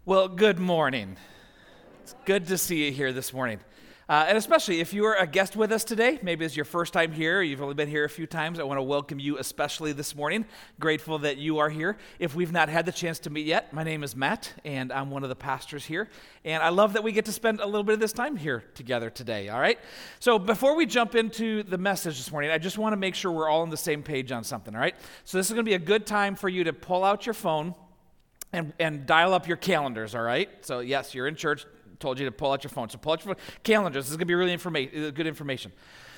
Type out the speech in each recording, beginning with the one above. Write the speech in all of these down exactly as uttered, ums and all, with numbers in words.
Well, good morning. It's good to see you here this morning. Uh, and especially if you are a guest with us today, maybe it's your first time here, or you've only been here a few times, I want to welcome you especially this morning. Grateful that you are here. If we've not had the chance to meet yet, my name is Matt, and I'm one of the pastors here. And I love that we get to spend a little bit of this time here together today, all right? So before we jump into the message this morning, I just want to make sure we're all on the same page on something, all right? So this is going to be a good time for you to pull out your phone and, and dial up your calendars, all right? So yes, you're in church. Told you to pull out your phone. So pull out your phone. Calendars. This is going to be really informa- good information.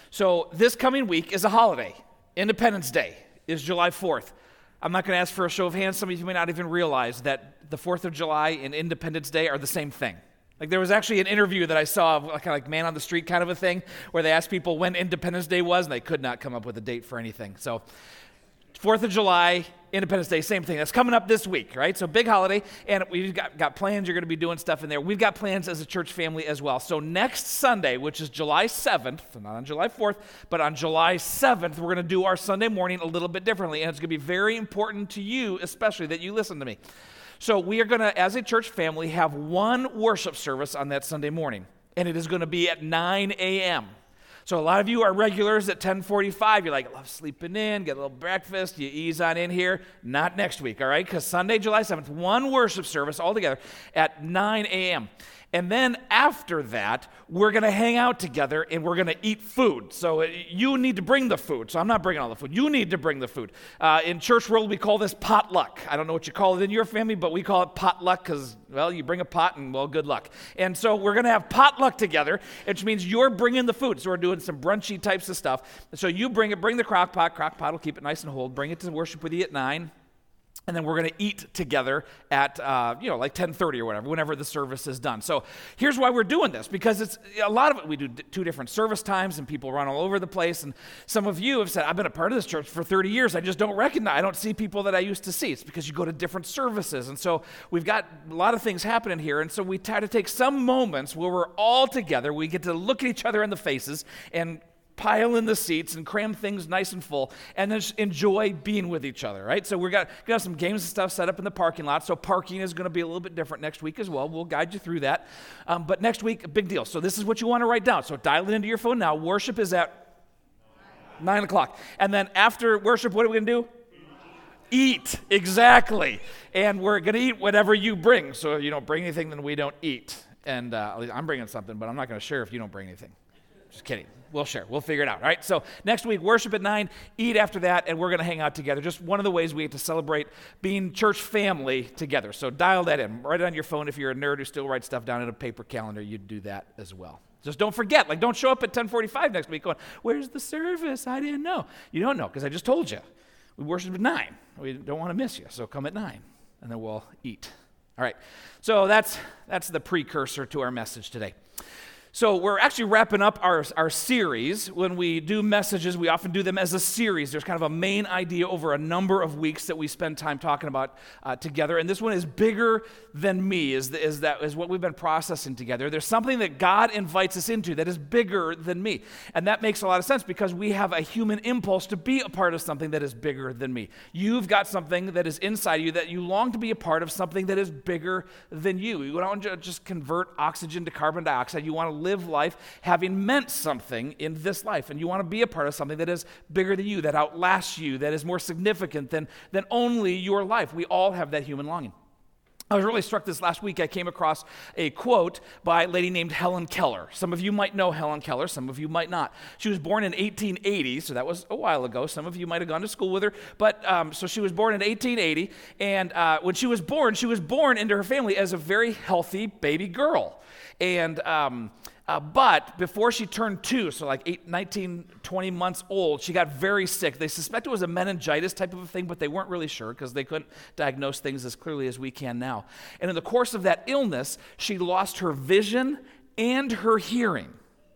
So this coming week is a holiday. Independence Day is July fourth. I'm not going to ask for a show of hands. Some of you may not even realize that the fourth of July and Independence Day are the same thing. Like there was actually an interview that I saw, kind of like man on the street kind of a thing, where they asked people when Independence Day was, and they could not come up with a date for anything. So fourth of July, Independence Day, same thing. That's coming up this week, right? So big holiday, and we've got, got plans. You're going to be doing stuff in there. We've got plans as a church family as well. So next Sunday, which is July seventh, so not on July fourth, but on July seventh, we're going to do our Sunday morning a little bit differently, and it's going to be very important to you, especially that you listen to me. So we are going to, as a church family, have one worship service on that Sunday morning, and it is going to be at nine a.m., So a lot of you are regulars at ten forty-five. You're like, I love sleeping in, get a little breakfast, you ease on in here. Not next week, all right? Because Sunday, July seventh, one worship service all together at nine a.m. And then after that, we're going to hang out together and we're going to eat food. So you need to bring the food. So I'm not bringing all the food. You need to bring the food. Uh, in church world, we call this potluck. I don't know what you call it in your family, but we call it potluck because, well, you bring a pot and, well, good luck. And so we're going to have potluck together, which means you're bringing the food. So we're doing some brunchy types of stuff. So you bring it, bring the crock pot. Crock pot will keep it nice and whole. Bring it to worship with you at nine. And then we're going to eat together at, uh, you know, like ten thirty or whatever, whenever the service is done. So here's why we're doing this, because it's a lot of it, we do d- two different service times and people run all over the place. And some of you have said, I've been a part of this church for thirty years. I just don't recognize, I don't see people that I used to see. It's because you go to different services. And so we've got a lot of things happening here. And so we try to take some moments where we're all together. We get to look at each other in the faces and pile in the seats and cram things nice and full, and then just enjoy being with each other, right? So we're got, gonna have some games and stuff set up in the parking lot, so parking is going to be a little bit different next week as well. We'll guide you through that. Um, but next week, a big deal. So this is what you want to write down. So dial it into your phone now. Worship is at nine o'clock. And then after worship, what are we going to do? Eat, exactly. And we're going to eat whatever you bring. So if you don't bring anything, then we don't eat. And uh, I'm bringing something, but I'm not going to share if you don't bring anything. Just kidding. We'll share. We'll figure it out, all right? So next week, worship at nine, eat after that, and we're going to hang out together. Just one of the ways we get to celebrate being church family together. So dial that in. Write it on your phone. If you're a nerd who still writes stuff down in a paper calendar, you'd do that as well. Just don't forget. Like, don't show up at ten forty-five next week going, where's the service? I didn't know. You don't know because I just told you. We worship at nine. We don't want to miss you, so come at nine, and then we'll eat. All right. So that's that's the precursor to our message today. So we're actually wrapping up our, our series. When we do messages, we often do them as a series. There's kind of a main idea over a number of weeks that we spend time talking about uh, together. And this one is bigger than me, is, the, is, that, is what we've been processing together. There's something that God invites us into that is bigger than me. And that makes a lot of sense because we have a human impulse to be a part of something that is bigger than me. You've got something that is inside you that you long to be a part of something that is bigger than you. You don't just convert oxygen to carbon dioxide. You want to live life having meant something in this life, and you want to be a part of something that is bigger than you, that outlasts you, that is more significant than, than only your life. We all have that human longing. I was really struck this last week. I came across a quote by a lady named Helen Keller. Some of you might know Helen Keller. Some of you might not. She was born in eighteen eighty, so that was a while ago. Some of you might have gone to school with her. But um, so she was born in eighteen eighty, and uh, when she was born, she was born into her family as a very healthy baby girl. And um, uh, but before she turned two, so like eight, nineteen, twenty months old, she got very sick. They suspect it was a meningitis type of a thing, but they weren't really sure because they couldn't diagnose things as clearly as we can now. And in the course of that illness, she lost her vision and her hearing.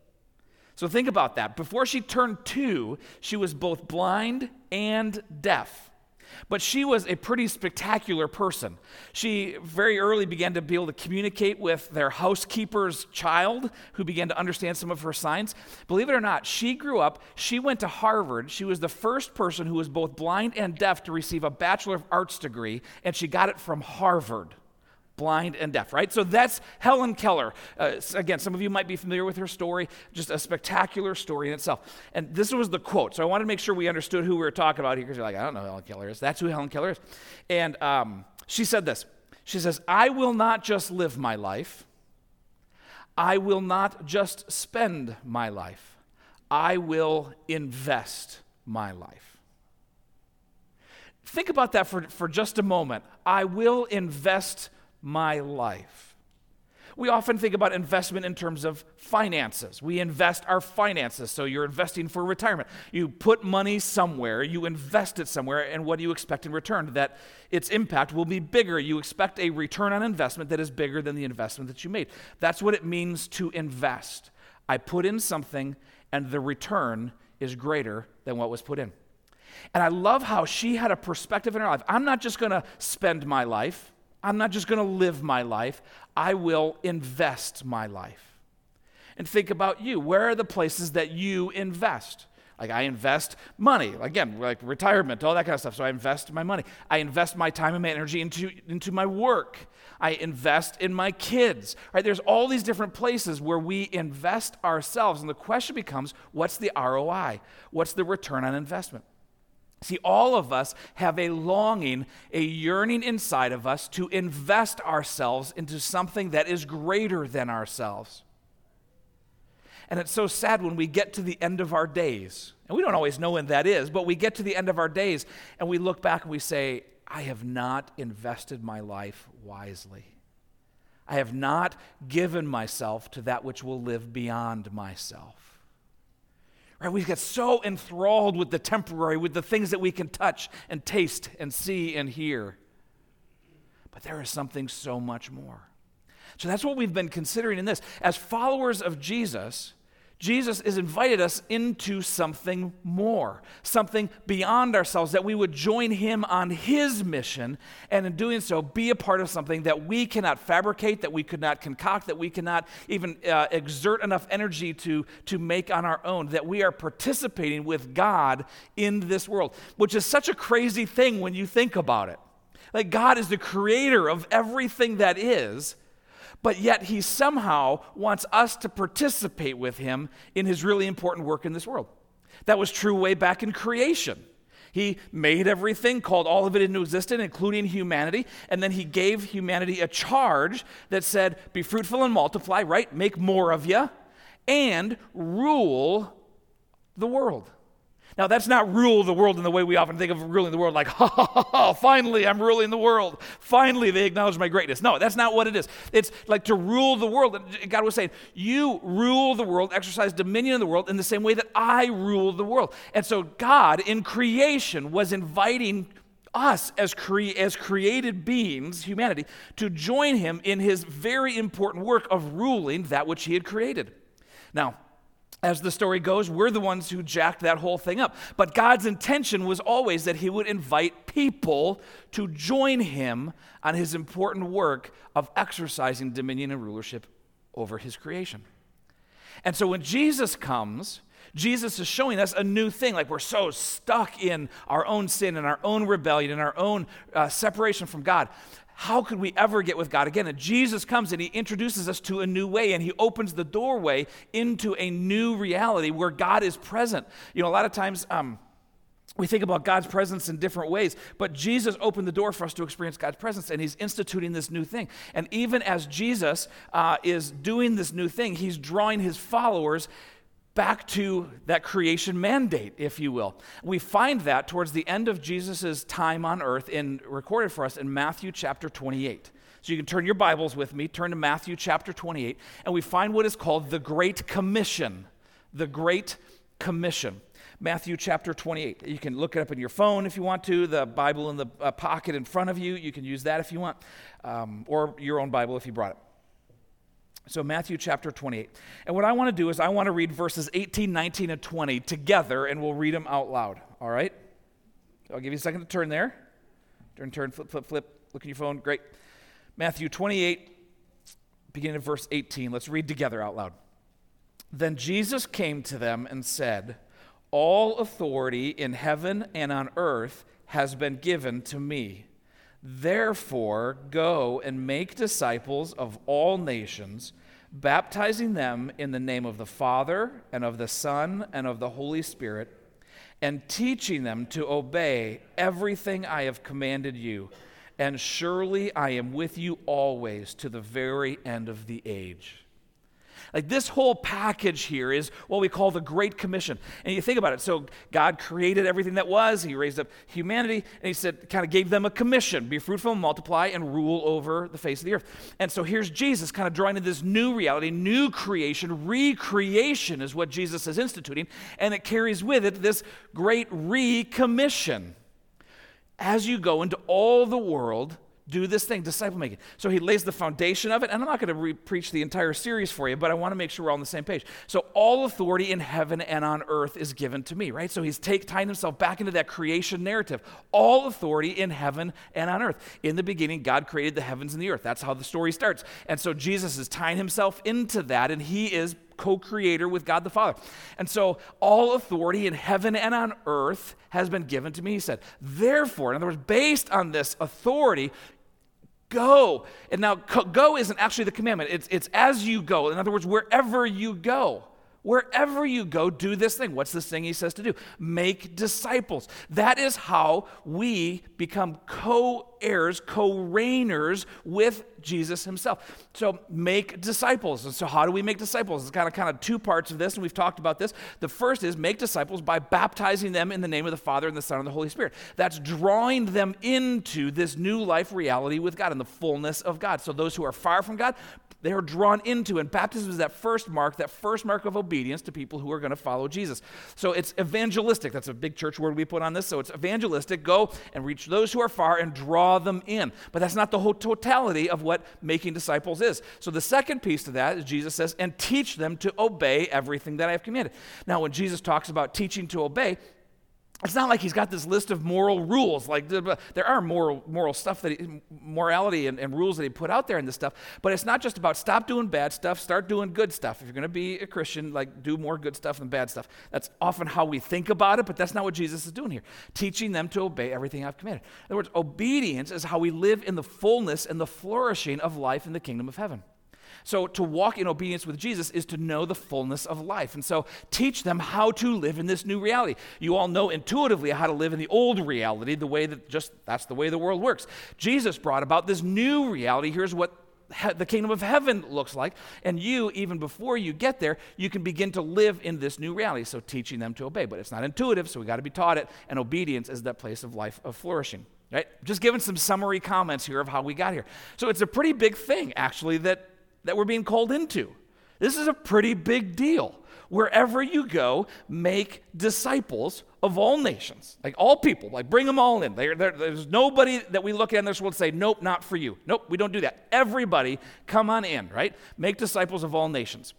So think about that. Before she turned two, she was both blind and deaf. But she was a pretty spectacular person. She very early began to be able to communicate with their housekeeper's child, who began to understand some of her signs. Believe it or not, she grew up, she went to Harvard. She was the first person who was both blind and deaf to receive a Bachelor of Arts degree, and she got it from Harvard. blind and deaf, right? So that's Helen Keller. Uh, again, some of you might be familiar with her story, just a spectacular story in itself. And this was the quote. So I wanted to make sure we understood who we were talking about here, because you're like, I don't know who Helen Keller is. That's who Helen Keller is. And um, she said this. She says, I will not just live my life. I will not just spend my life. I will invest my life. Think about that for, for just a moment. I will invest my life. We often think about investment in terms of finances. We invest our finances, so you're investing for retirement. You put money somewhere, you invest it somewhere, and what do you expect in return? That its impact will be bigger. You expect a return on investment that is bigger than the investment that you made. That's what it means to invest. I put in something, and the return is greater than what was put in. And I love how she had a perspective in her life. I'm not just going to spend my life. I'm not just going to live my life. I will invest my life. And think about you. Where are the places that you invest? Like I invest money. Again, like retirement, all that kind of stuff. So I invest my money. I invest my time and my energy into, into my work. I invest in my kids. Right? There's all these different places where we invest ourselves. And the question becomes, what's the R O I? What's the return on investment? See, all of us have a longing, a yearning inside of us to invest ourselves into something that is greater than ourselves. And it's so sad when we get to the end of our days, and we don't always know when that is, but we get to the end of our days and we look back and we say, I have not invested my life wisely. I have not given myself to that which will live beyond myself. Right, we get so enthralled with the temporary, with the things that we can touch and taste and see and hear. But there is something so much more. So that's what we've been considering in this. As followers of Jesus, Jesus has invited us into something more, something beyond ourselves, that we would join him on his mission, and in doing so, be a part of something that we cannot fabricate, that we could not concoct, that we cannot even uh, exert enough energy to, to make on our own, that we are participating with God in this world, which is such a crazy thing when you think about it. Like God is the creator of everything that is, but yet he somehow wants us to participate with him in his really important work in this world. That was true way back in creation. He made everything, called all of it into existence, including humanity, and then he gave humanity a charge that said, be fruitful and multiply, right? Make more of you, and rule the world. Now, that's not rule the world in the way we often think of ruling the world, like, ha, ha, ha, ha, finally I'm ruling the world. Finally they acknowledge my greatness. No, that's not what it is. It's like to rule the world. God was saying, you rule the world, exercise dominion in the world in the same way that I rule the world. And so God in creation was inviting us as, cre- as created beings, humanity, to join him in his very important work of ruling that which he had created. Now, as the story goes, we're the ones who jacked that whole thing up. But God's intention was always that he would invite people to join him on his important work of exercising dominion and rulership over his creation. And so when Jesus comes, Jesus is showing us a new thing. Like we're so stuck in our own sin and our own rebellion and our own uh, separation from God. How could we ever get with God again? And Jesus comes and he introduces us to a new way, and he opens the doorway into a new reality where God is present. You know, a lot of times um, we think about God's presence in different ways, but Jesus opened the door for us to experience God's presence, and he's instituting this new thing. And even as Jesus uh, is doing this new thing, he's drawing his followers back to that creation mandate, if you will. We find that towards the end of Jesus' time on earth, in recorded for us in Matthew chapter twenty-eight. So you can turn your Bibles with me, turn to Matthew chapter twenty-eight, and we find what is called the Great Commission. The Great Commission. Matthew chapter twenty-eight. You can look it up in your phone if you want to, the Bible in the uh, pocket in front of you. You can use that if you want, um, or your own Bible if you brought it. So Matthew chapter twenty-eight. And what I want to do is I want to read verses eighteen, nineteen, and twenty together, and we'll read them out loud, all right? I'll give you a second to turn there. Turn, turn, flip, flip, flip. Look at your phone. Great. Matthew twenty-eight, beginning of verse eighteen. Let's read together out loud. Then Jesus came to them and said, all authority in heaven and on earth has been given to me. Therefore, go and make disciples of all nations, baptizing them in the name of the Father and of the Son and of the Holy Spirit, and teaching them to obey everything I have commanded you. And surely I am with you always to the very end of the age. Like this whole package here is what we call the Great Commission. And you think about it. So God created everything that was. He raised up humanity. And he said, kind of gave them a commission. Be fruitful and multiply and rule over the face of the earth. And so here's Jesus kind of drawing in this new reality, new creation. Recreation is what Jesus is instituting. And it carries with it this great re-commission. As you go into all the world, do this thing, disciple making. So he lays the foundation of it, and I'm not going to re- preach the entire series for you, but I want to make sure we're all on the same page. So all authority in heaven and on earth is given to me, right? So he's take, tying himself back into that creation narrative. All authority in heaven and on earth. In the beginning, God created the heavens and the earth. That's how the story starts. And so Jesus is tying himself into that, and he is co-creator with God the Father. And so all authority in heaven and on earth has been given to me, he said. Therefore, in other words, based on this authority, go. And now go isn't actually the commandment. It's, it's as you go. In other words, wherever you go. Wherever you go, do this thing. What's this thing he says to do? Make disciples. That is how we become co-heirs, co-reigners with Jesus himself. So make disciples. And so how do we make disciples? It's kind of kind of two parts of this, and we've talked about this. The first is make disciples by baptizing them in the name of the Father and the Son and the Holy Spirit. That's drawing them into this new life reality with God and the fullness of God. So those who are far from God, they are drawn into, and baptism is that first mark, that first mark of obedience to people who are going to follow Jesus. So it's evangelistic. That's a big church word we put on this. So it's evangelistic. Go and reach those who are far and draw them in. But that's not the whole totality of what making disciples is. So the second piece to that is Jesus says, and teach them to obey everything that I have commanded. Now, when Jesus talks about teaching to obey, it's not like he's got this list of moral rules. Like there are moral moral stuff that he, morality and, and rules that he put out there in this stuff. But it's not just about stop doing bad stuff, start doing good stuff. If you're going to be a Christian, like do more good stuff than bad stuff. That's often how we think about it, but that's not what Jesus is doing here. Teaching them to obey everything I've commanded. In other words, obedience is how we live in the fullness and the flourishing of life in the kingdom of heaven. So to walk in obedience with Jesus is to know the fullness of life. And so teach them how to live in this new reality. You all know intuitively how to live in the old reality, the way that just, that's the way the world works. Jesus brought about this new reality. Here's what he- the kingdom of heaven looks like. And you, even before you get there, you can begin to live in this new reality. So teaching them to obey. But it's not intuitive, so we got to be taught it. And obedience is that place of life of flourishing. Right? Just giving some summary comments here of how we got here. So it's a pretty big thing, actually, that that we're being called into. This is a pretty big deal. Wherever you go, make disciples of all nations, like all people, like bring them all in. There, there, there's nobody that we look at in this world and say, nope, not for you. Nope, we don't do that. Everybody, come on in, right? Make disciples of all nations.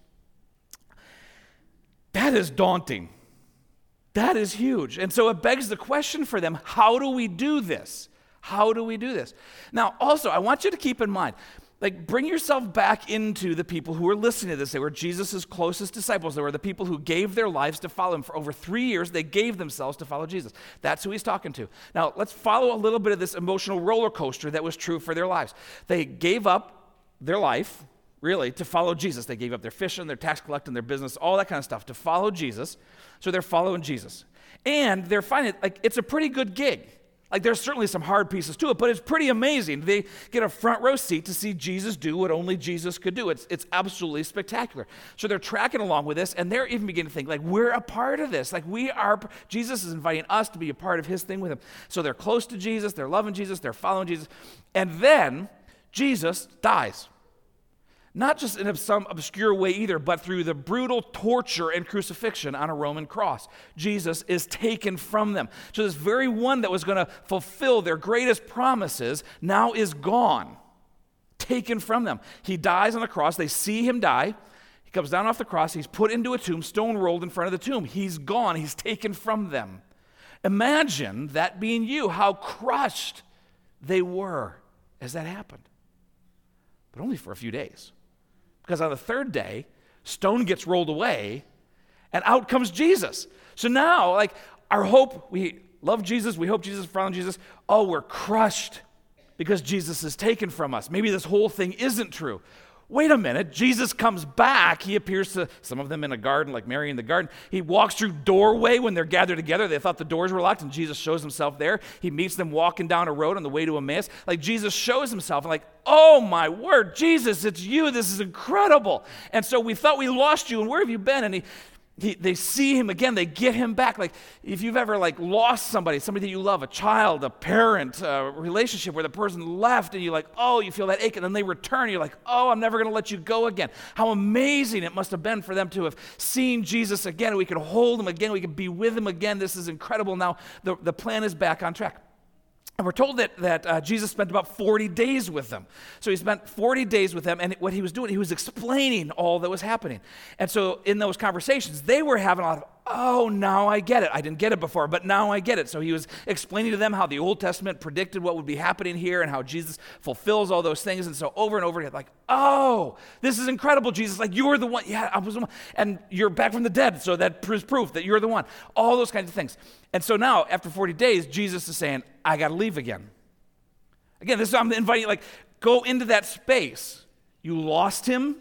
That is daunting. That is huge. And so it begs the question for them, how do we do this? How do we do this? Now, also, I want you to keep in mind, like, bring yourself back into the people who are listening to this. They were Jesus' closest disciples. They were the people who gave their lives to follow him. For over three years, they gave themselves to follow Jesus. That's who he's talking to. Now, let's follow a little bit of this emotional roller coaster that was true for their lives. They gave up their life, really, to follow Jesus. They gave up their fishing, their tax collecting, their business, all that kind of stuff to follow Jesus. So they're following Jesus. And they're finding, like, it's a pretty good gig. Like, there's certainly some hard pieces to it, but it's pretty amazing. They get a front row seat to see Jesus do what only Jesus could do. It's, it's absolutely spectacular. So they're tracking along with this, and they're even beginning to think, like, we're a part of this. Like, we are, Jesus is inviting us to be a part of his thing with him. So they're close to Jesus, they're loving Jesus, they're following Jesus. And then Jesus dies. Not just in some obscure way either, but through the brutal torture and crucifixion on a Roman cross. Jesus is taken from them. So this very one that was going to fulfill their greatest promises now is gone, taken from them. He dies on the cross. They see him die. He comes down off the cross. He's put into a tomb, stone rolled in front of the tomb. He's gone. He's taken from them. Imagine that being you, how crushed they were as that happened. But only for a few days. Because on the third day, stone gets rolled away, and out comes Jesus. So now, like, our hope, we love Jesus, we hope Jesus, follow Jesus. Oh, we're crushed because Jesus is taken from us. Maybe this whole thing isn't true. Wait a minute, Jesus comes back. He appears to some of them in a garden, like Mary in the garden. He walks through doorway when they're gathered together. They thought the doors were locked, and Jesus shows himself there. He meets them walking down a road on the way to Emmaus. Like, Jesus shows himself, and like, oh my word, Jesus, it's you. This is incredible. And so we thought we lost you, and where have you been? And he He, they see him again, they get him back. Like, if you've ever like lost somebody, somebody that you love, a child, a parent, a relationship where the person left and you're like, oh, you feel that ache, and then they return, you're like, oh, I'm never going to let you go again. How amazing it must have been for them to have seen Jesus again. We could hold him again, we could be with him again. This is incredible. Now the, the plan is back on track. And we're told that, that uh, Jesus spent about forty days with them. So he spent forty days with them, and what he was doing, he was explaining all that was happening. And so in those conversations, they were having a lot of, oh, now I get it. I didn't get it before, but now I get it. So he was explaining to them how the Old Testament predicted what would be happening here and how Jesus fulfills all those things. And so over and over again, like, oh, this is incredible, Jesus. Like, you're the one. Yeah, I was the one. And you're back from the dead, so that proves proof that you're the one. All those kinds of things. And so now, after forty days, Jesus is saying, I got to leave again. Again, this is I'm inviting you, like, go into that space. You lost him.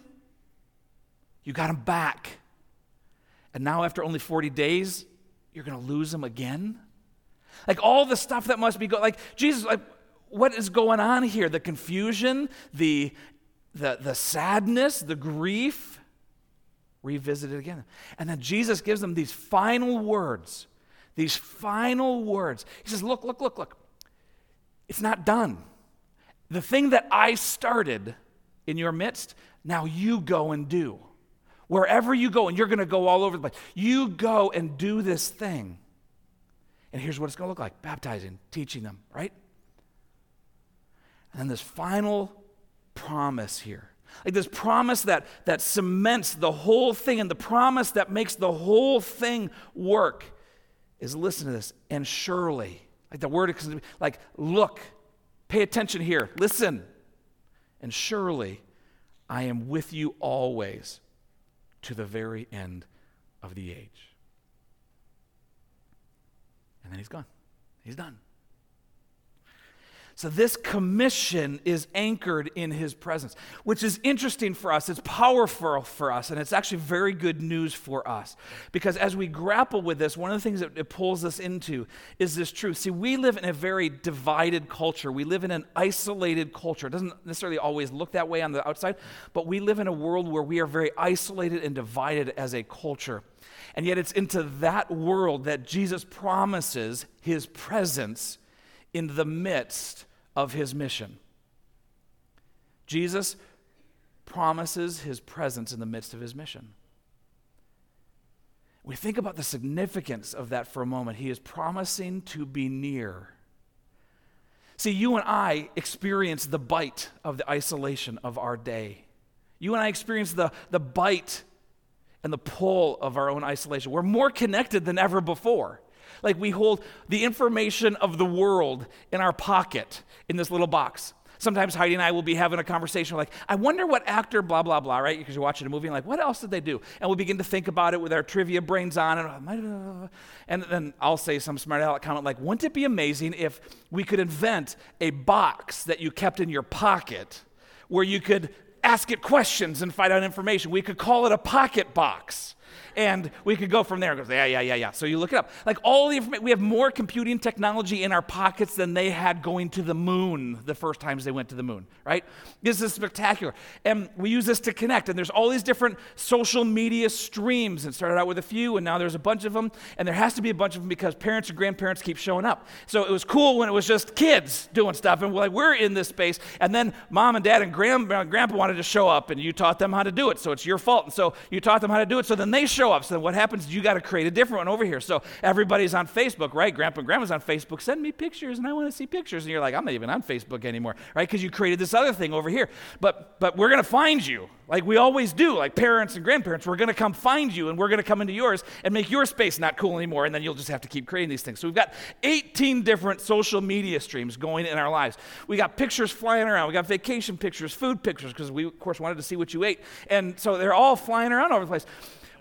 You got him back. And now after only forty days, you're going to lose him again? Like, all the stuff that must be going, like, Jesus, like, what is going on here? The confusion, the, the, the sadness, the grief, revisit it again. And then Jesus gives them these final words, these final words. He says, look, look, look, look. It's not done. The thing that I started in your midst, now you go and do. Wherever you go, and you're going to go all over the place, you go and do this thing. And here's what it's going to look like: baptizing, teaching them, right? And then this final promise here, like this promise that, that cements the whole thing, and the promise that makes the whole thing work is, listen to this, and surely, like the word, like, look, pay attention here, listen, and surely I am with you always, to the very end of the age. And then he's gone. He's done. So this commission is anchored in his presence, which is interesting for us. It's powerful for us, and it's actually very good news for us. Because as we grapple with this, one of the things that it pulls us into is this truth. See, we live in a very divided culture. We live in an isolated culture. It doesn't necessarily always look that way on the outside, but we live in a world where we are very isolated and divided as a culture. And yet it's into that world that Jesus promises his presence in the midst of his mission. Jesus promises his presence in the midst of his mission. We think about the significance of that for a moment. He is promising to be near. See, you and I experience the bite of the isolation of our day. You and I experience the, the bite and the pull of our own isolation. We're more connected than ever before. Like, we hold the information of the world in our pocket in this little box. Sometimes Heidi and I will be having a conversation, like, I wonder what actor, blah, blah, blah, right? Because you're watching a movie and like, what else did they do? And we'll begin to think about it with our trivia brains on. And, and then I'll say some smart aleck comment like, wouldn't it be amazing if we could invent a box that you kept in your pocket where you could ask it questions and find out information? We could call it a pocket box. And we could go from there and go, yeah, yeah, yeah, yeah. So you look it up. Like, all the information, we have more computing technology in our pockets than they had going to the moon the first times they went to the moon, right? This is spectacular. And we use this to connect. And there's all these different social media streams. It started out with a few, and now there's a bunch of them. And there has to be a bunch of them because parents and grandparents keep showing up. So it was cool when it was just kids doing stuff. And we're like, we're in this space. And then mom and dad and grandma and grandpa wanted to show up, and you taught them how to do it. So it's your fault. And so you taught them how to do it. So then they show up. So then what happens is you got to create a different one over here. So everybody's on Facebook, right? Grandpa and grandma's on Facebook. Send me pictures, and I want to see pictures. And you're like, I'm not even on Facebook anymore, right? Because you created this other thing over here. But but we're going to find you, like we always do, like parents and grandparents. We're going to come find you, and we're going to come into yours and make your space not cool anymore, and then you'll just have to keep creating these things. So we've got eighteen different social media streams going in our lives. We got pictures flying around. We got vacation pictures, food pictures, because we, of course, wanted to see what you ate. And so they're all flying around all over the place.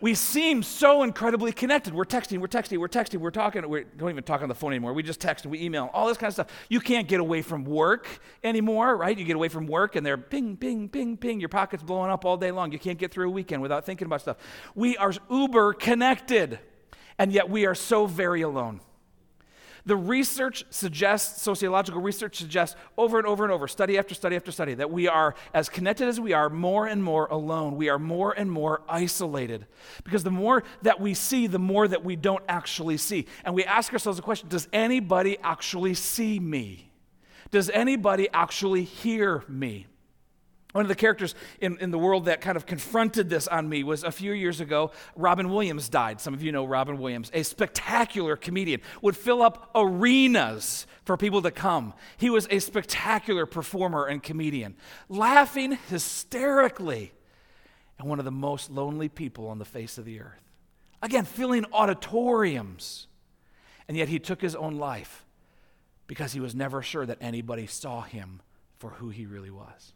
we seem so incredibly connected. We're texting, we're texting, we're texting, we're talking. We don't even talk on the phone anymore. We just text and we email, all this kind of stuff. You can't get away from work anymore, right? You get away from work and they're ping, ping, ping, ping. Your pocket's blowing up all day long. You can't get through a weekend without thinking about stuff. We are uber connected, and yet we are so very alone. The research suggests, sociological research suggests over and over and over, study after study after study, that we are, as connected as we are, more and more alone. We are more and more isolated. Because the more that we see, the more that we don't actually see. And we ask ourselves the question, does anybody actually see me? Does anybody actually hear me? One of the characters in, in the world that kind of confronted this on me was a few years ago, Robin Williams died. Some of you know Robin Williams, a spectacular comedian, would fill up arenas for people to come. He was a spectacular performer and comedian, laughing hysterically, and one of the most lonely people on the face of the earth. Again, filling auditoriums, and yet he took his own life because he was never sure that anybody saw him for who he really was.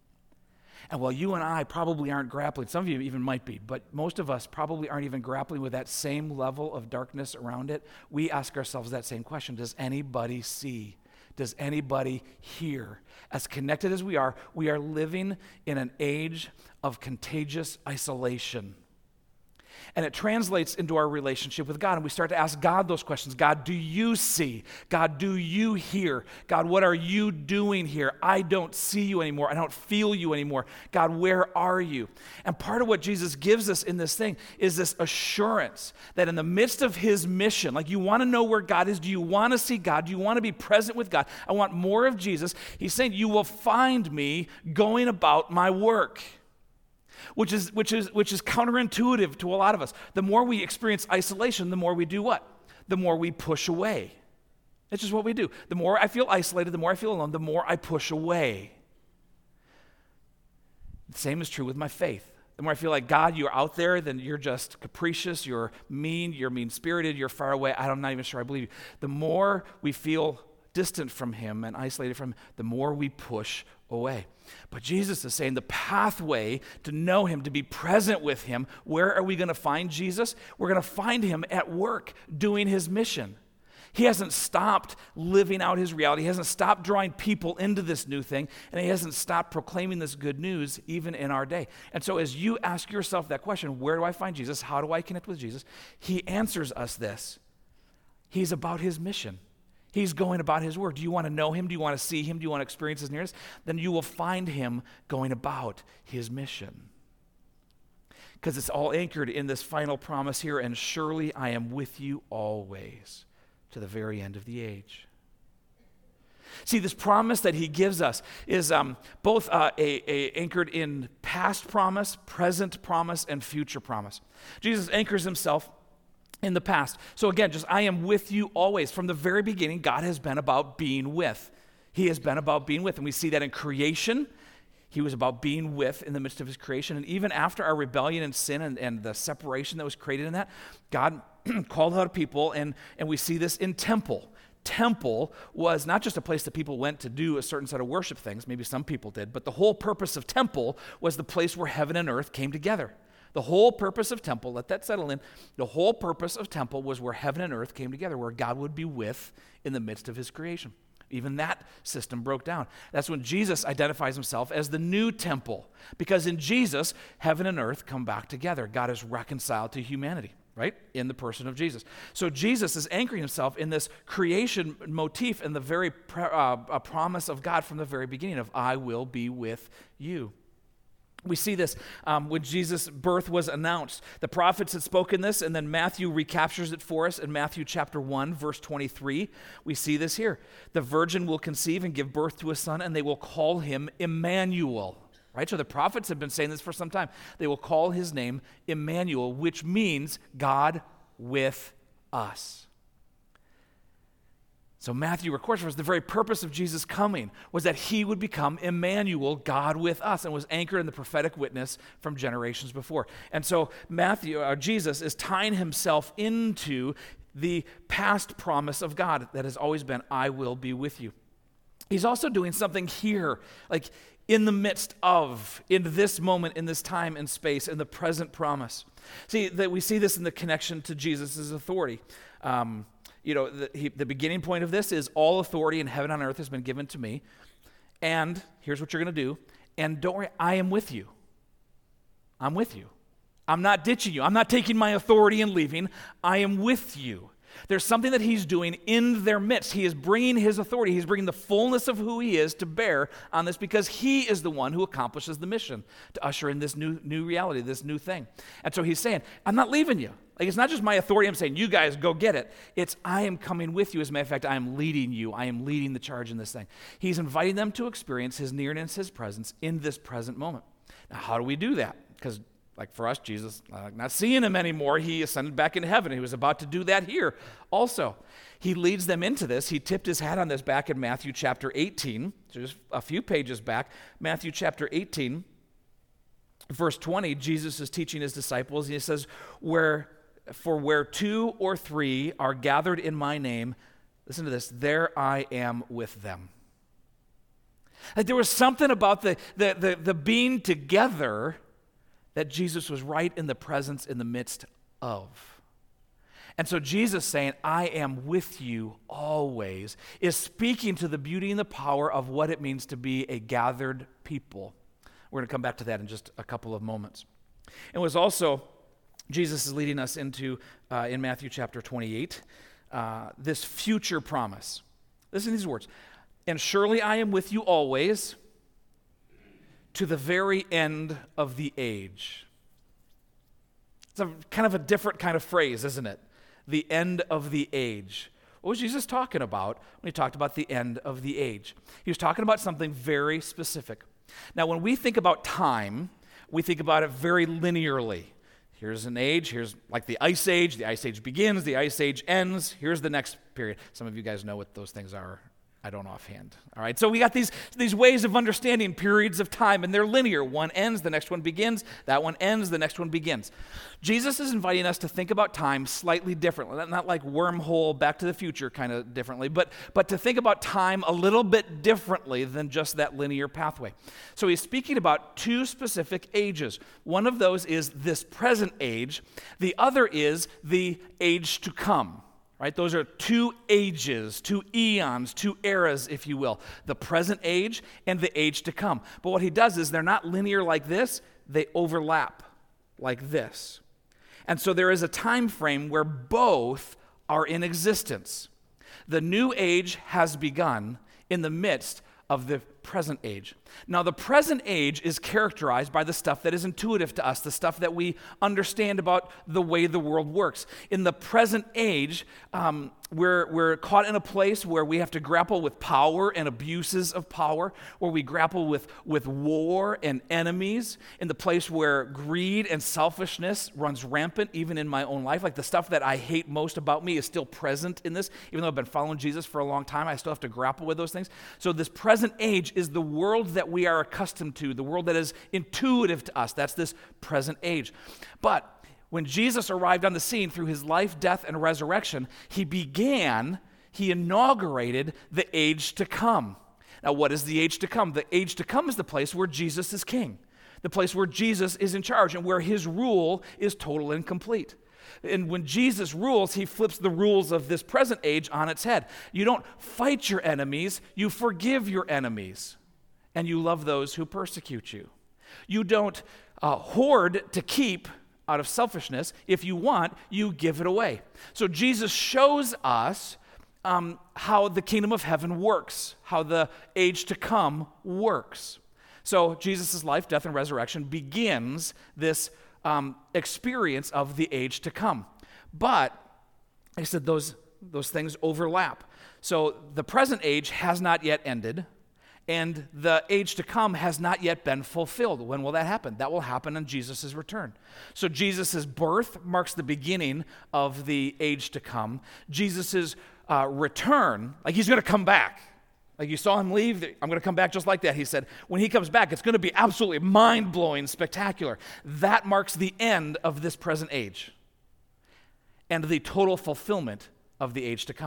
And while you and I probably aren't grappling, some of you even might be, but most of us probably aren't even grappling with that same level of darkness around it, we ask ourselves that same question. Does anybody see? Does anybody hear? As connected as we are, we are living in an age of contagious isolation. And it translates into our relationship with God. And we start to ask God those questions. God, do you see? God, do you hear? God, what are you doing here? I don't see you anymore. I don't feel you anymore. God, where are you? And part of what Jesus gives us in this thing is this assurance that in the midst of his mission, like you want to know where God is. Do you want to see God? Do you want to be present with God? I want more of Jesus. He's saying, you will find me going about my work. Which is which is which is counterintuitive to a lot of us. The more we experience isolation, the more we do what? The more we push away. It's just what we do. The more I feel isolated, the more I feel alone, the more I push away. The same is true with my faith. The more I feel like, God, you're out there, then you're just capricious, you're mean, you're mean-spirited, you're far away, I'm not even sure I believe you. The more we feel distant from him and isolated from him, the more we push away. But Jesus is saying the pathway to know him, to be present with him, where are we going to find Jesus? We're going to find him at work doing his mission. He hasn't stopped living out his reality. He hasn't stopped drawing people into this new thing, and he hasn't stopped proclaiming this good news even in our day. And so as you ask yourself that question, where do I find Jesus? How do I connect with Jesus? He answers us this. He's about his mission. He's going about his work. Do you want to know him? Do you want to see him? Do you want to experience his nearness? Then you will find him going about his mission. Because it's all anchored in this final promise here, and surely I am with you always to the very end of the age. See, this promise that he gives us is um, both uh, a, a anchored in past promise, present promise, and future promise. Jesus anchors himself in the past. So again, just I am with you always. From the very beginning, God has been about being with. He has been about being with. And we see that in creation. He was about being with in the midst of his creation. And even after our rebellion and sin and, and the separation that was created in that, God called out people, and, and we see this in temple. Temple was not just a place that people went to do a certain set of worship things, maybe some people did, but the whole purpose of temple was the place where heaven and earth came together. The whole purpose of temple, let that settle in, the whole purpose of temple was where heaven and earth came together, where God would be with in the midst of his creation. Even that system broke down. That's when Jesus identifies himself as the new temple, because in Jesus, heaven and earth come back together. God is reconciled to humanity, right, in the person of Jesus. So Jesus is anchoring himself in this creation motif and the very pr- uh, a promise of God from the very beginning of, I will be with you. We see this um, when Jesus' birth was announced. The prophets had spoken this, and then Matthew recaptures it for us in Matthew chapter one, verse twenty-three. We see this here. The virgin will conceive and give birth to a son, and they will call him Emmanuel. Right? So the prophets have been saying this for some time. They will call his name Emmanuel, which means God with us. So Matthew records for us the very purpose of Jesus coming was that he would become Emmanuel, God with us, and was anchored in the prophetic witness from generations before. And so Matthew, uh, Jesus is tying himself into the past promise of God that has always been, I will be with you. he's also doing something here, like in the midst of, in this moment, in this time and space, in the present promise. See, that we see this in the connection to Jesus' authority. Um, you know, the, he, the beginning point of this is all authority in heaven and on earth has been given to me. And here's what you're going to do. And don't worry, I am with you. I'm with you. I'm not ditching you. I'm not taking my authority and leaving. I am with you. There's something that he's doing in their midst. He is bringing his authority. He's bringing the fullness of who he is to bear on this because he is the one who accomplishes the mission to usher in this new, new reality, this new thing. And so he's saying, I'm not leaving you. Like, it's not just my authority. I'm saying, you guys go get it. It's I am coming with you. As a matter of fact, I am leading you. I am leading the charge in this thing. He's inviting them to experience his nearness, his presence in this present moment. Now, how do we do that? Because like for us, Jesus, uh, not seeing him anymore, he ascended back into heaven. He was about to do that here also. He leads them into this. He tipped his hat on this back in Matthew chapter eighteen, just a few pages back. Matthew chapter eighteen, verse twenty, Jesus is teaching his disciples. He says, "Where, for where two or three are gathered in my name," listen to this, "there I am with them." Like there was something about the, the, the, the being together that Jesus was right in the presence, in the midst of. And so Jesus saying, I am with you always, is speaking to the beauty and the power of what it means to be a gathered people. We're going to come back to that in just a couple of moments. It was also, Jesus is leading us into, uh, in Matthew chapter twenty-eight, uh, this future promise. Listen to these words. And surely I am with you always, to the very end of the age. It's a kind of a different kind of phrase, isn't it? The end of the age. What was Jesus talking about when he talked about the end of the age? He was talking about something very specific. Now, when we think about time, we think about it very linearly. Here's an age, here's like the ice age, the ice age begins, the ice age ends, here's the next period. Some of you guys know what those things are. I don't offhand. All right, so we got these, these ways of understanding periods of time, and they're linear. One ends, the next one begins, that one ends, the next one begins. Jesus is inviting us to think about time slightly differently, not like wormhole, Back to the Future kind of differently, but, but to think about time a little bit differently than just that linear pathway. So he's speaking about two specific ages. One of those is this present age. The other is the age to come. Right? Those are two ages, two eons, two eras, if you will. The present age and the age to come. But what he does is they're not linear like this, they overlap like this. And so there is a time frame where both are in existence. The new age has begun in the midst of the present age. Now, the present age is characterized by the stuff that is intuitive to us, the stuff that we understand about the way the world works. In the present age, um, we're, we're caught in a place where we have to grapple with power and abuses of power, where we grapple with, with war and enemies, in the place where greed and selfishness runs rampant, even in my own life. Like the stuff that I hate most about me is still present in this. Even though I've been following Jesus for a long time, I still have to grapple with those things. So this present age is the world that we are accustomed to, the world that is intuitive to us. That's this present age. But when Jesus arrived on the scene through his life, death, and resurrection, he began, he inaugurated the age to come. Now, what is the age to come? The age to come is the place where Jesus is king, the place where Jesus is in charge and where his rule is total and complete. And when Jesus rules, he flips the rules of this present age on its head. You don't fight your enemies, you forgive your enemies, and you love those who persecute you. You don't uh, hoard to keep out of selfishness. If you want, you give it away. So Jesus shows us um, how the kingdom of heaven works, how the age to come works. So Jesus' life, death, and resurrection begins this um, experience of the age to come. But, like I said, those, those things overlap. So the present age has not yet ended, and the age to come has not yet been fulfilled. When will that happen? That will happen on Jesus' return. So Jesus' birth marks the beginning of the age to come. Jesus' uh, return, like he's going to come back. Like you saw him leave, I'm going to come back just like that. He said, when he comes back, it's going to be absolutely mind-blowing, spectacular. That marks the end of this present age and the total fulfillment of the age to come.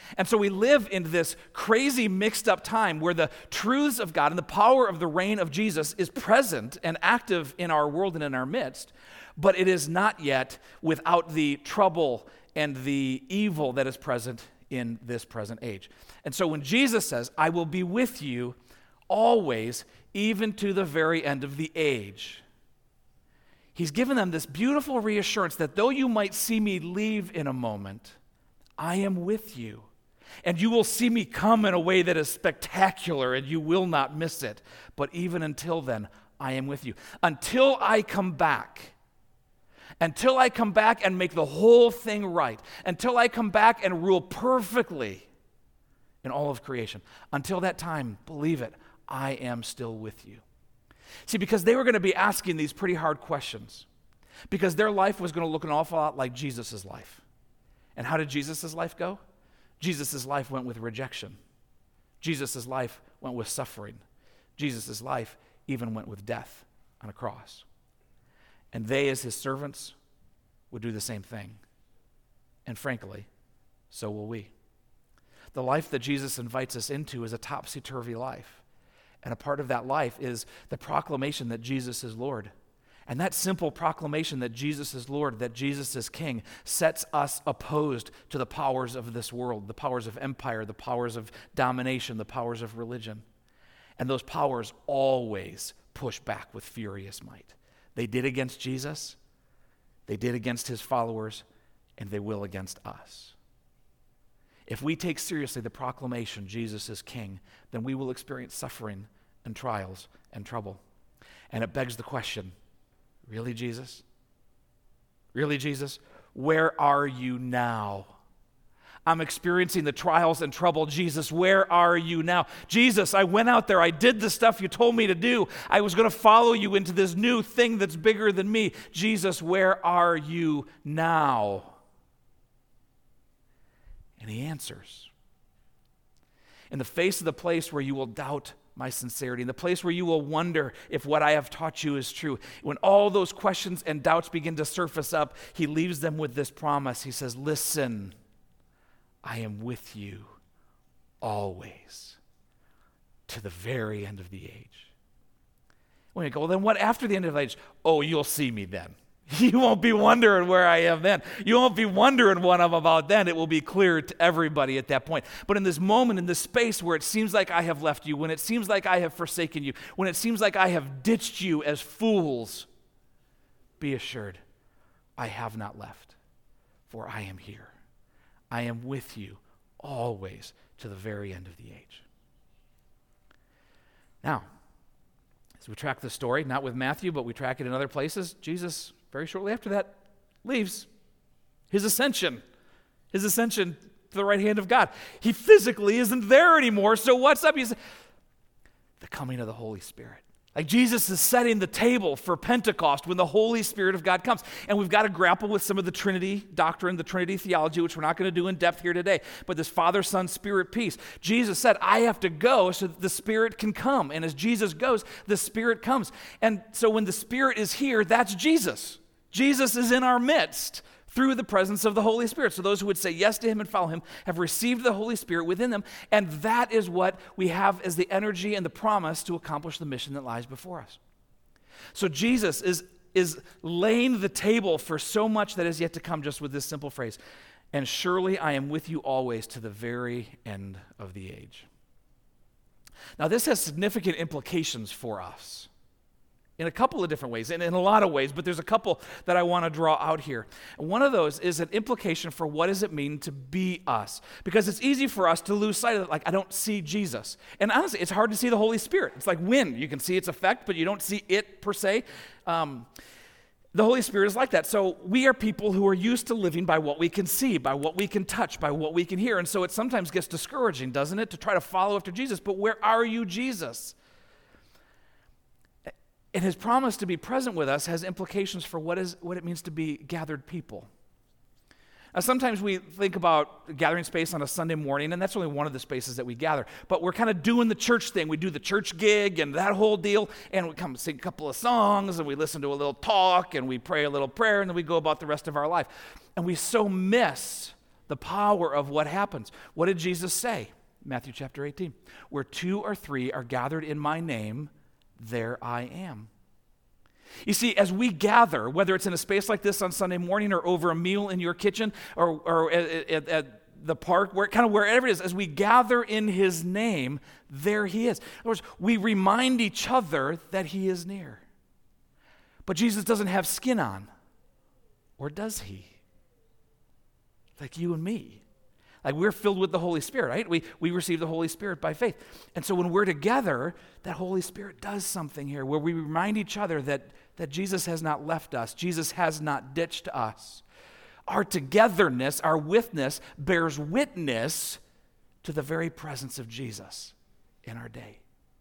And so we live in this crazy mixed up time where the truths of God and the power of the reign of Jesus is present and active in our world and in our midst, but it is not yet without the trouble and the evil that is present in this present age. And so when Jesus says, I will be with you always, even to the very end of the age, he's given them this beautiful reassurance that though you might see me leave in a moment, I am with you. And you will see me come in a way that is spectacular, and you will not miss it. But even until then, I am with you. Until I come back, until I come back and make the whole thing right, until I come back and rule perfectly in all of creation, until that time, believe it, I am still with you. See, because they were going to be asking these pretty hard questions, because their life was going to look an awful lot like Jesus' life. And how did Jesus' life go? Jesus' life went with rejection. Jesus' life went with suffering. Jesus' life even went with death on a cross. And they, as his servants, would do the same thing. And frankly, so will we. The life that Jesus invites us into is a topsy-turvy life. And a part of that life is the proclamation that Jesus is Lord. And that simple proclamation that Jesus is Lord, that Jesus is King, sets us opposed to the powers of this world, the powers of empire, the powers of domination, the powers of religion. And those powers always push back with furious might. They did against Jesus, they did against his followers, and they will against us. If we take seriously the proclamation, Jesus is King, then we will experience suffering and trials and trouble. And it begs the question, really, Jesus? Really, Jesus? Where are you now? I'm experiencing the trials and trouble. Jesus, where are you now? Jesus, I went out there. I did the stuff you told me to do. I was going to follow you into this new thing that's bigger than me. Jesus, where are you now? And he answers. In the face of the place where you will doubt my sincerity, in the place where you will wonder if what I have taught you is true, when all those questions and doubts begin to surface up, he leaves them with this promise. He says, listen, I am with you always to the very end of the age. When you go, well, then what after the end of the age? Oh, you'll see me then. You won't be wondering where I am then. You won't be wondering what I'm about then. It will be clear to everybody at that point. But in this moment, in this space where it seems like I have left you, when it seems like I have forsaken you, when it seems like I have ditched you as fools, be assured, I have not left, for I am here. I am with you always to the very end of the age. Now, as we track the story, not with Matthew, but we track it in other places, Jesus, very shortly after that, leaves. His ascension, his ascension to the right hand of God. He physically isn't there anymore, so what's up? He's the coming of the Holy Spirit. Like Jesus is setting the table for Pentecost when the Holy Spirit of God comes. And we've got to grapple with some of the Trinity doctrine, the Trinity theology, which we're not going to do in depth here today. But this Father, Son, Spirit piece. Jesus said, I have to go so that the Spirit can come. And as Jesus goes, the Spirit comes. And so when the Spirit is here, that's Jesus. Jesus is in our midst through the presence of the Holy Spirit. So those who would say yes to him and follow him have received the Holy Spirit within them, and that is what we have as the energy and the promise to accomplish the mission that lies before us. So Jesus is, is laying the table for so much that is yet to come just with this simple phrase, and surely I am with you always to the very end of the age. Now this has significant implications for us in a couple of different ways, and in a lot of ways, but there's a couple that I want to draw out here. And one of those is an implication for what does it mean to be us? Because it's easy for us to lose sight of it, like, I don't see Jesus. And honestly, it's hard to see the Holy Spirit. It's like wind. You can see its effect, but you don't see it per se. Um, the Holy Spirit is like that. So we are people who are used to living by what we can see, by what we can touch, by what we can hear. And so it sometimes gets discouraging, doesn't it, to try to follow after Jesus. But where are you, Jesus? And his promise to be present with us has implications for what is what it means to be gathered people. Now, sometimes we think about gathering space on a Sunday morning, and that's only one of the spaces that we gather. But we're kind of doing the church thing. We do the church gig and that whole deal, and we come sing a couple of songs, and we listen to a little talk, and we pray a little prayer, and then we go about the rest of our life. And we so miss the power of what happens. What did Jesus say? Matthew chapter eighteen. Where two or three are gathered in my name, there I am. You see, as we gather, whether it's in a space like this on Sunday morning or over a meal in your kitchen or, or at, at, at the park, where kind of wherever it is, as we gather in his name, there he is. In other words, we remind each other that he is near. But Jesus doesn't have skin on, or does he? Like you and me. Like we're filled with the Holy Spirit, right? We, we receive the Holy Spirit by faith. And so when we're together, that Holy Spirit does something here where we remind each other that, that Jesus has not left us. Jesus has not ditched us. Our togetherness, our witness, bears witness to the very presence of Jesus in our day.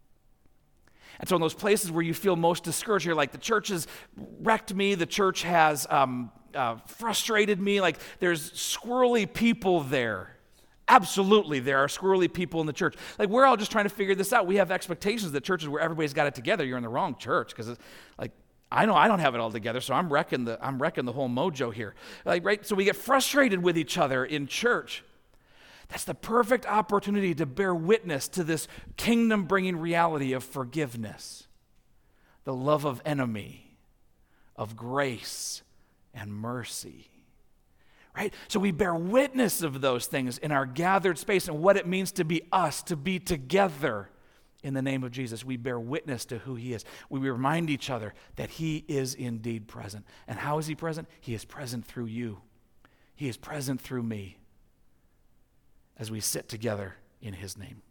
And so in those places where you feel most discouraged, you're like, the church has wrecked me, the church has um, uh, frustrated me, like there's squirrely people there. Absolutely, there are squirrely people in the church. Like we're all just trying to figure this out. We have expectations that churches where everybody's got it together, you're in the wrong church because it's like, I know I don't have it all together, so I'm wrecking the I'm wrecking the whole mojo here. Like, right? So we get frustrated with each other in church. That's the perfect opportunity to bear witness to this kingdom-bringing reality of forgiveness, the love of enemy, of grace and mercy. Right? So we bear witness of those things in our gathered space and what it means to be us, to be together. In the name of Jesus, we bear witness to who he is. We remind each other that he is indeed present. And how is he present? He is present through you. He is present through me as we sit together in his name.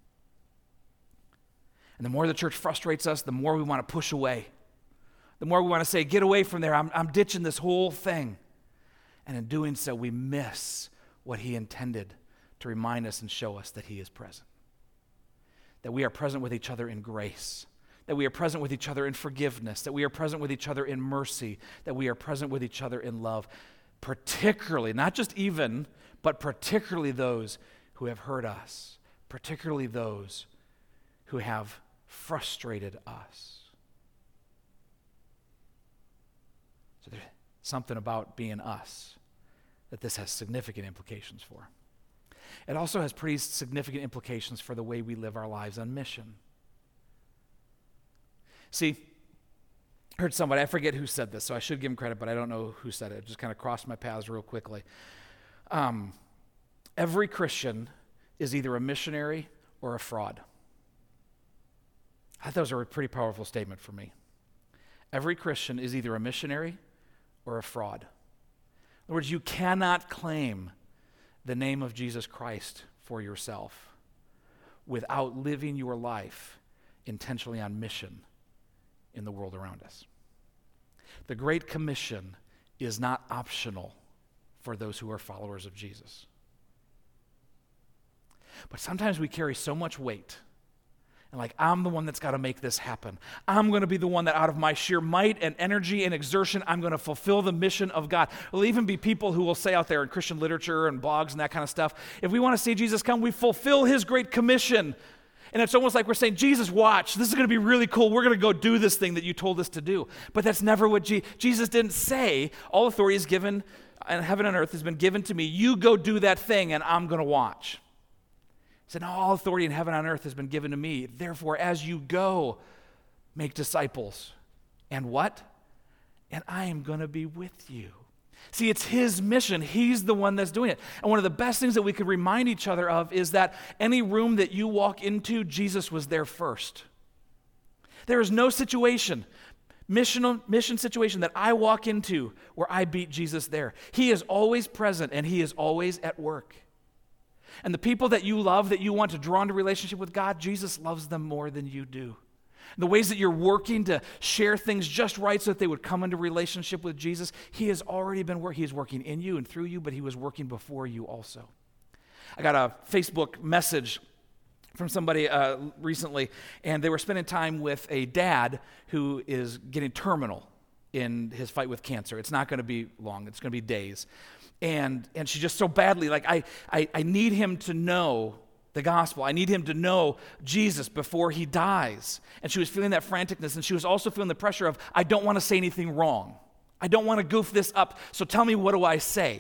And the more the church frustrates us, the more we want to push away. The more we want to say, get away from there. I'm, I'm ditching this whole thing. And in doing so, we miss what he intended to remind us and show us that he is present. That we are present with each other in grace, that we are present with each other in forgiveness, that we are present with each other in mercy, that we are present with each other in love, particularly, not just even, but particularly those who have hurt us, particularly those who have frustrated us. So there's something about being us that this has significant implications for. It also has pretty significant implications for the way we live our lives on mission. See, I heard somebody, I forget who said this, so I should give him credit, but I don't know who said it. It just kind of crossed my paths real quickly. Um, every Christian is either a missionary or a fraud. I thought that was a pretty powerful statement for me. Every Christian is either a missionary or a fraud. In other words, you cannot claim the name of Jesus Christ for yourself without living your life intentionally on mission in the world around us. The Great Commission is not optional for those who are followers of Jesus. But sometimes we carry so much weight and like, I'm the one that's got to make this happen. I'm going to be the one that out of my sheer might and energy and exertion, I'm going to fulfill the mission of God. There'll even be people who will say out there in Christian literature and blogs and that kind of stuff, if we want to see Jesus come, we fulfill his great commission. And it's almost like we're saying, Jesus, watch, this is going to be really cool. We're going to go do this thing that you told us to do. But that's never what Je- Jesus didn't say. All authority is given, and heaven and earth has been given to me. You go do that thing, and I'm going to watch. He said, no, all authority in heaven and earth has been given to me. Therefore, as you go, make disciples. And what? And I am going to be with you. See, it's his mission. He's the one that's doing it. And one of the best things that we could remind each other of is that any room that you walk into, Jesus was there first. There is no situation, mission, mission situation that I walk into where I beat Jesus there. He is always present and he is always at work. And the people that you love, that you want to draw into relationship with God, Jesus loves them more than you do. The ways that you're working to share things just right so that they would come into relationship with Jesus, he has already been working. He is working in you and through you, but he was working before you also. I got a Facebook message from somebody uh, recently, and they were spending time with a dad who is getting terminal in his fight with cancer. It's not going to be long. It's going to be days. And and she just so badly, like, I, I, I need him to know the gospel. I need him to know Jesus before he dies. And she was feeling that franticness, and she was also feeling the pressure of, I don't want to say anything wrong. I don't want to goof this up, so tell me, what do I say?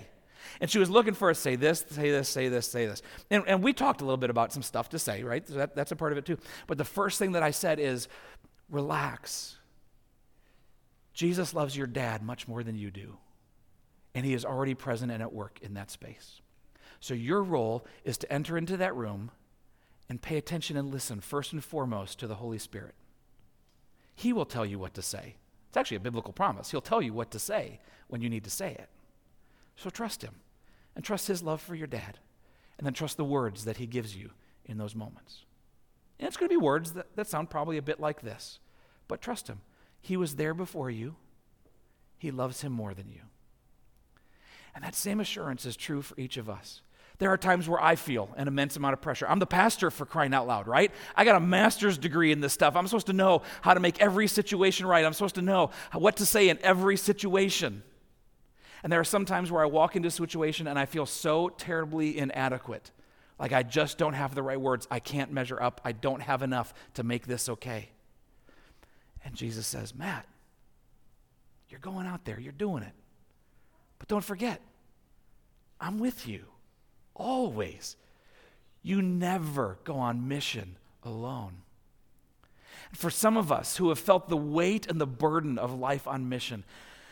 And she was looking for us to say this, say this, say this, say this. And, and we talked a little bit about some stuff to say, right? So that, that's a part of it too. But the first thing that I said is, relax. Jesus loves your dad much more than you do. And he is already present and at work in that space. So your role is to enter into that room and pay attention and listen first and foremost to the Holy Spirit. He will tell you what to say. It's actually a biblical promise. He'll tell you what to say when you need to say it. So trust him and trust his love for your dad, and then trust the words that he gives you in those moments. And it's going to be words that, that sound probably a bit like this, but trust him. He was there before you. He loves him more than you. And that same assurance is true for each of us. There are times where I feel an immense amount of pressure. I'm the pastor, for crying out loud, right? I got a master's degree in this stuff. I'm supposed to know how to make every situation right. I'm supposed to know what to say in every situation. And there are some times where I walk into a situation and I feel so terribly inadequate. Like I just don't have the right words. I can't measure up. I don't have enough to make this okay. And Jesus says, Matt, you're going out there. You're doing it. But don't forget, I'm with you. Always. You never go on mission alone. And for some of us who have felt the weight and the burden of life on mission,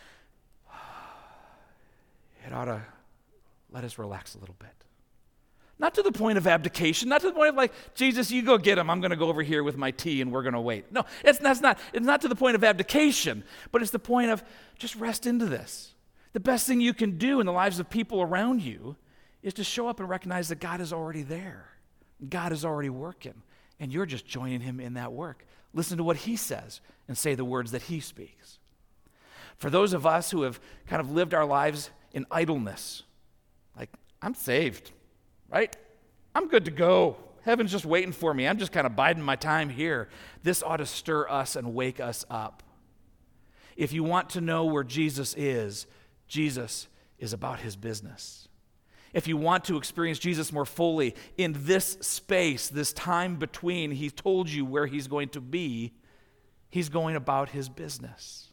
it ought to let us relax a little bit. Not to the point of abdication, not to the point of like, Jesus, you go get him. I'm going to go over here with my tea and we're going to wait. No, it's, that's not, it's not to the point of abdication, but it's the point of just rest into this. The best thing you can do in the lives of people around you is to show up and recognize that God is already there. God is already working, and you're just joining him in that work. Listen to what he says and say the words that he speaks. For those of us who have kind of lived our lives in idleness, like, I'm saved, right? I'm good to go. Heaven's just waiting for me. I'm just kind of biding my time here. This ought to stir us and wake us up. If you want to know where Jesus is, Jesus is about his business. If you want to experience Jesus more fully in this space, this time between, he told you where he's going to be, he's going about his business.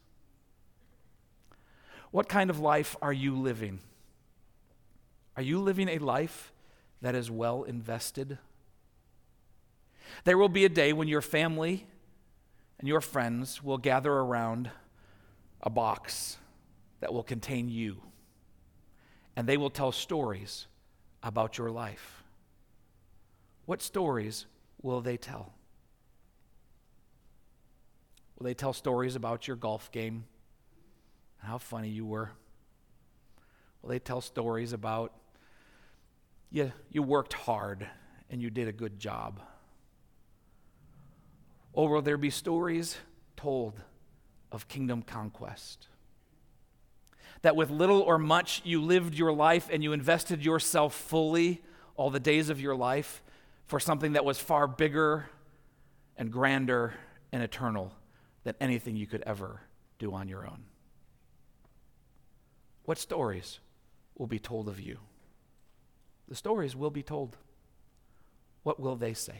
What kind of life are you living? Are you living a life that is well invested? There will be a day when your family and your friends will gather around a box that will contain you. And they will tell stories about your life. What stories will they tell? Will they tell stories about your golf game and how funny you were? Will they tell stories about you, you worked hard and you did a good job? Or will there be stories told of kingdom conquest? That with little or much you lived your life and you invested yourself fully all the days of your life for something that was far bigger and grander and eternal than anything you could ever do on your own. What stories will be told of you? The stories will be told. What will they say?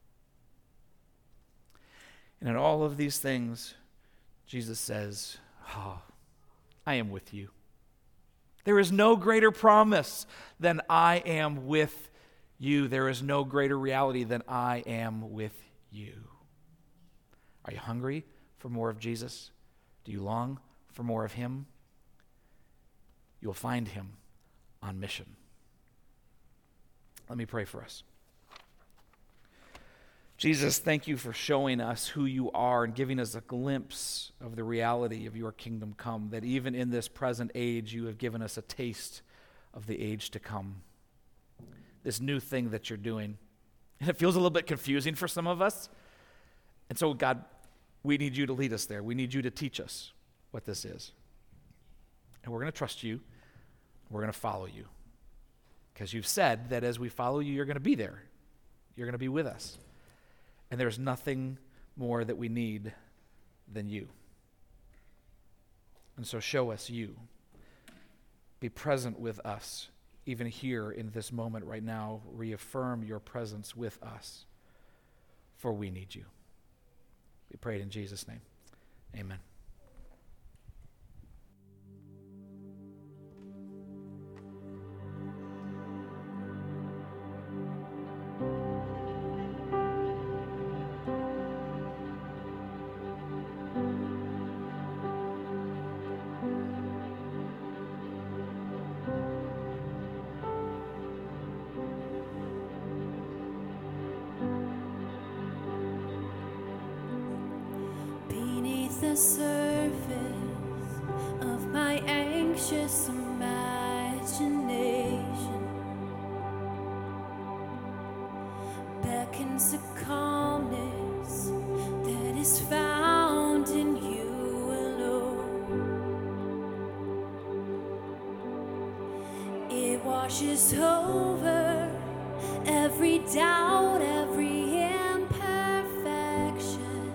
And in all of these things, Jesus says, oh, I am with you. There is no greater promise than I am with you. There is no greater reality than I am with you. Are you hungry for more of Jesus? Do you long for more of him? You will find him on mission. Let me pray for us. Jesus, thank you for showing us who you are and giving us a glimpse of the reality of your kingdom come, that even in this present age, you have given us a taste of the age to come. This new thing that you're doing. And it feels a little bit confusing for some of us. And so, God, we need you to lead us there. We need you to teach us what this is. And we're going to trust you. We're going to follow you. Because you've said that as we follow you, you're going to be there. You're going to be with us. And there's nothing more that we need than you. And so show us you. Be present with us, even here in this moment right now. Reaffirm your presence with us, for we need you. We pray it in Jesus' name. Amen. the surface of my anxious imagination beckons a calmness that is found in you alone. It washes over every doubt, every imperfection.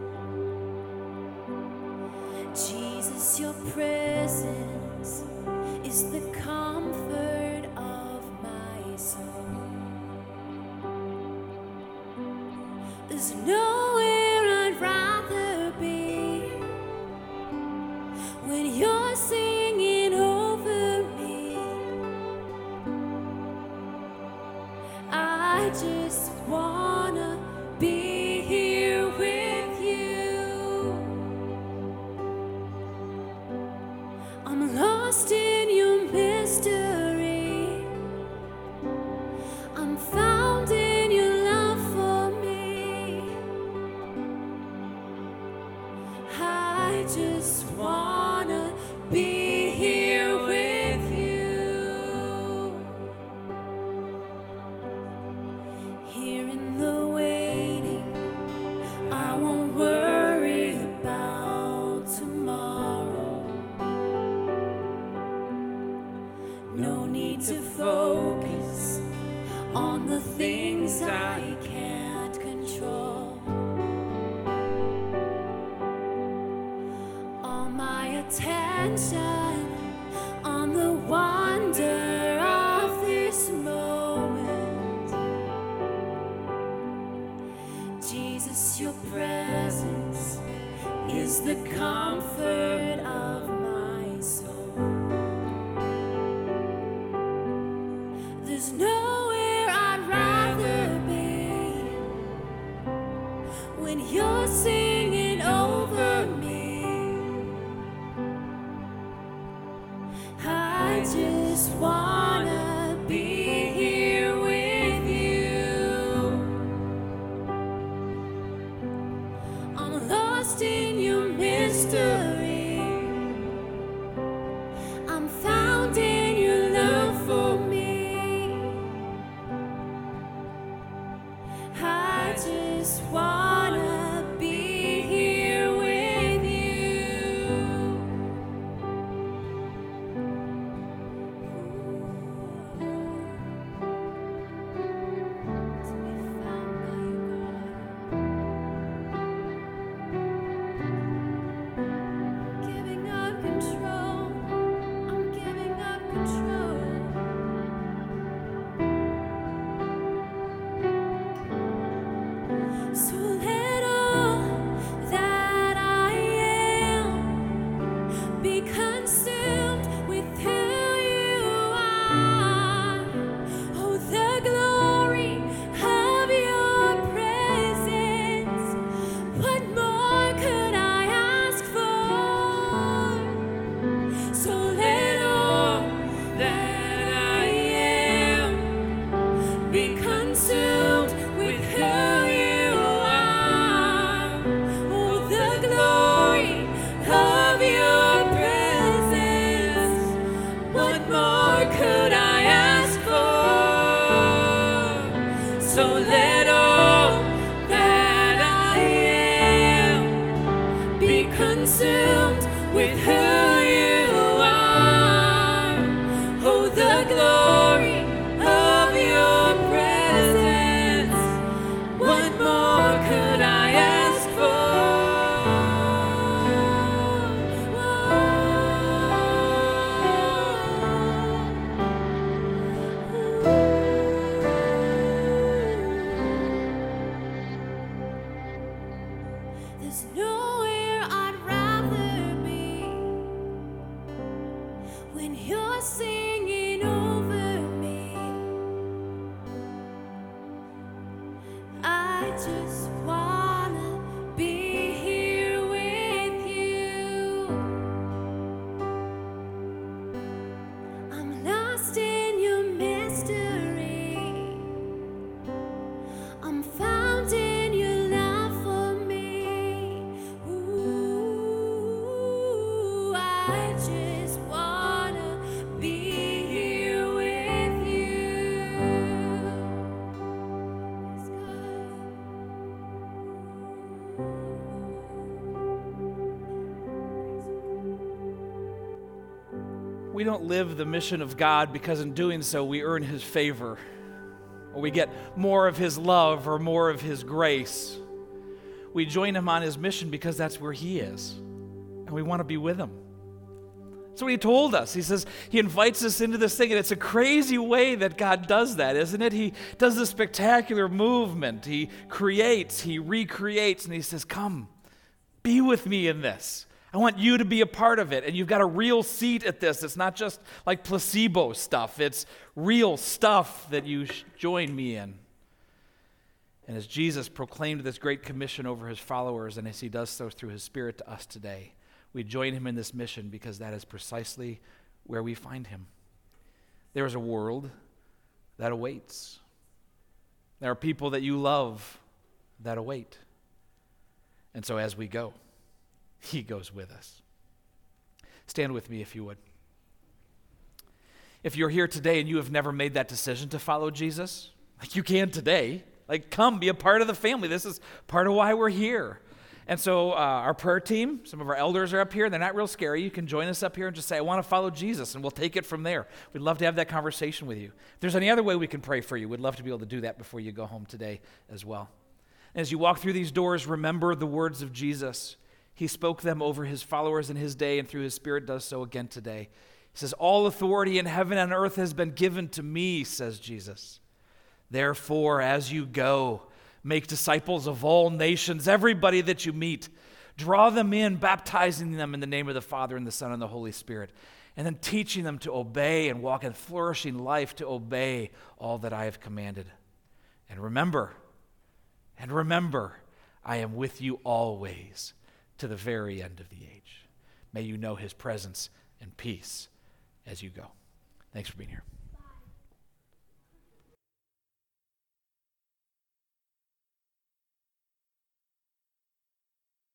Jesus, your presence is the comfort of my soul. There's nowhere I'd rather be when you're singing over me. I just wanna be here with you. I'm lost in your mystery. I'm found in your love for me. I just wanna be here with you. Here in the waiting, I won't worry about tomorrow. No need to focus on the things I can't control. All my attention on the wonder of this moment. Jesus, your presence is the comfort of my soul. There's nowhere I'd rather be when you're singing over me. I just wanna be here with you. I'm lost in your mystery. I'm found in your love for me. I just wanna be here with you. To be found by you, God. Giving up control. I'm giving up control. So let all that I am be consumed with who you are. Oh, the glory of your presence. What more could I ask for? So let all that I am be consumed with who you are. Oh, the glory of your presence. What more could I ask for? So let all that I am be consumed with who you are. Oh, the glory of your presence. What more could I ask for? There's nowhere I'd rather be when you're singing over me. I just wanna be here with you. I'm lost in your mystery. I'm found in your love for me. Ooh. We don't live the mission of God because in doing so we earn his favor, or we get more of his love or more of his grace. We join him on his mission because that's where he is, and we want to be with him. That's what he told us. He says he invites us into this thing, and it's a crazy way that God does that, isn't it? He does this spectacular movement. He creates, he recreates, and he says, come, be with me in this. I want you to be a part of it, and you've got a real seat at this. It's not just like placebo stuff. It's real stuff that you join me in. And as Jesus proclaimed this great commission over his followers, and as he does so through his Spirit to us today, we join him in this mission because that is precisely where we find him. There is a world that awaits. There are people that you love that await. And so as we go, he goes with us. Stand with me if you would. If you're here today and you have never made that decision to follow Jesus, like you can today, like come be a part of the family. This is part of why we're here. And so uh, our prayer team, some of our elders are up here. They're not real scary. You can join us up here and just say, I want to follow Jesus, and we'll take it from there. We'd love to have that conversation with you. If there's any other way we can pray for you, we'd love to be able to do that before you go home today as well. And as you walk through these doors, remember the words of Jesus. He spoke them over his followers in his day, and through his Spirit does so again today. He says, all authority in heaven and earth has been given to me, says Jesus. Therefore, as you go, make disciples of all nations, everybody that you meet. Draw them in, baptizing them in the name of the Father and the Son and the Holy Spirit, and then teaching them to obey and walk in flourishing life to obey all that I have commanded. And remember, and remember, I am with you always to the very end of the age. May you know his presence and peace as you go. Thanks for being here.